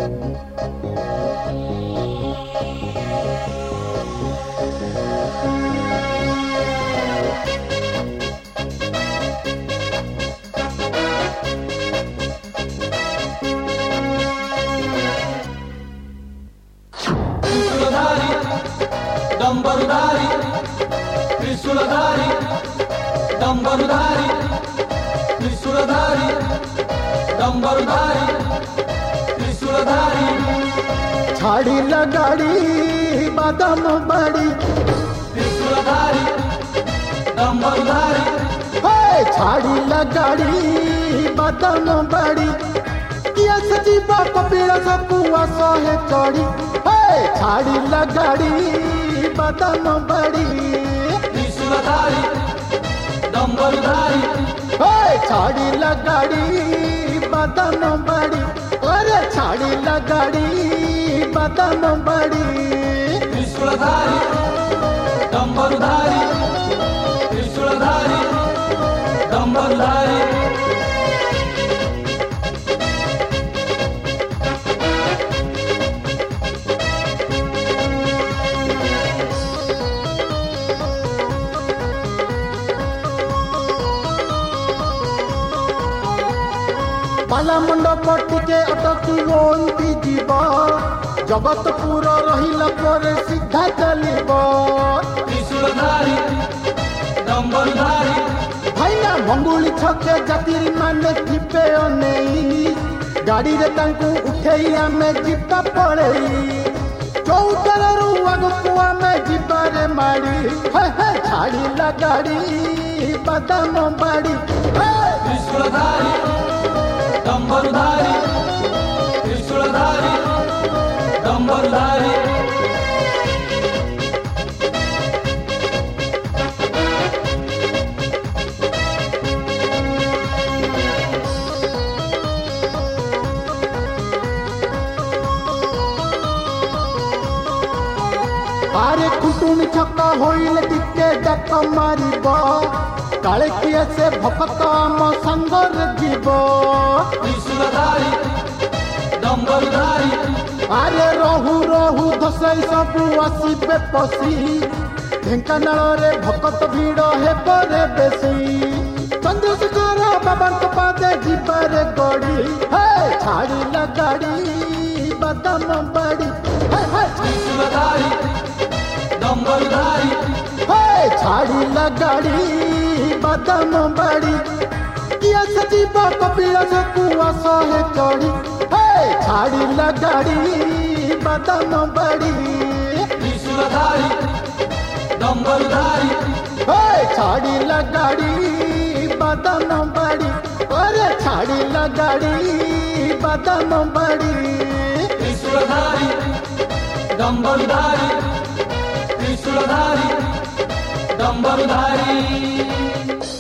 डंबरुधारी त्रिशूलधारी डंबरुधारी त्रिशूलधारी डंबरुधारी त्रिशूलधारी छाड़ी लगाड़ी बादाम बड़ी त्रिशूलधारी डंबरुधारी छाड़ी लगाड़ी बादाम बड़ी किया सजीवा कपिला कुआ सहे चढ़ी छाड़ी लगाड़ी बादाम बड़ी त्रिशूलधारी डंबरुधारी छाड़ी लगाड़ी बादाम बड़ी अरे छाड़ी लगाड़ी बादाम बड़ी त्रिशूलधारी डंबरुधारी त्रिशूलधारी डंबरुधारी पाला मंडप टिके अटकी ओंती जीव जगतपुर रहिला पर सीधा चलिब त्रिशूलधारी डंबरुधारी भाईना मंगुली छके जातिरी माने थिपे अनेई गाड़ी रे तांकु उठेई आमे जिता पड़ेई चौतररू आगकु आमे जिबारे माड़ी छाड़ी लगाड़ी बादाम बाड़ी त्रिशूलधारी डंबरुधारी त्रिशूलधारी डंबरुधारी आरे कुटुनी छक्का होइले टिके डक मारिब काले किए से भक्त आम संगर जीव त्रिशूलधारी डंबरुधारी आरे रहु रहु दसई सबु आसीबे पसी ढेंकानाल रे भक्त भीड़ हे परे बेसी चंद्रशेखर बाबा पादे जीवारे गड़ी छाड़ी लगाड़ी बादाम बड़ी त्रिशूलधारी डंबरुधारी छाड़ी लगाड़ी बादाम बड़ी किया सजीवा कपिला कुआ सहे चढ़ी छाड़ी लगाड़ी बादाम बड़ी त्रिशूलधारी डंबरुधारी छाड़ी लगाड़ी बादाम बड़ी अरे छाड़ी लगाड़ी बादाम बड़ी त्रिशूलधारी डंबरुधारी त्रिशूलधारी डंबरुधारी